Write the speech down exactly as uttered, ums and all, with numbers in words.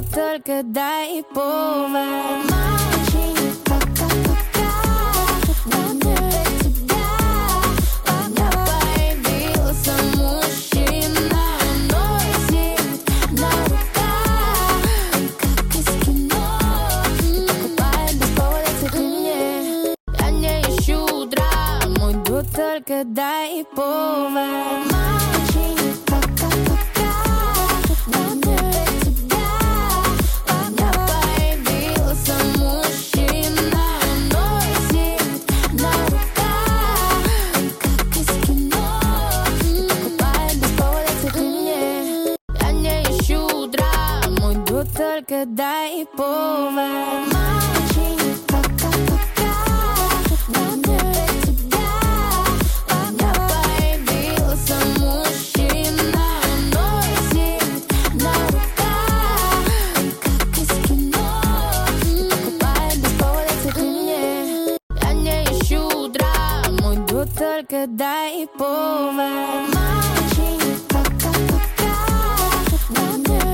только дай повод. Мальчик, пока-пока, вот это тебя. У меня появился мужчина, носит на руках, как из кино. Покупает без повода цветы мне. Я не ищу драму, иду только дай повод. Мальчик, пока-пока, вот это тебя. У меня появился мужчина, носит на руках, как из кино. Покупает без повода цветы мне. Я не ищу драму, иду только дай повод. Мальчик, пока-пока, вот это тебя. У меня появился мужчина, носит на руках, как из кино. Покупает без повода цветы мне. Я не ищу драму, иду только дай повод.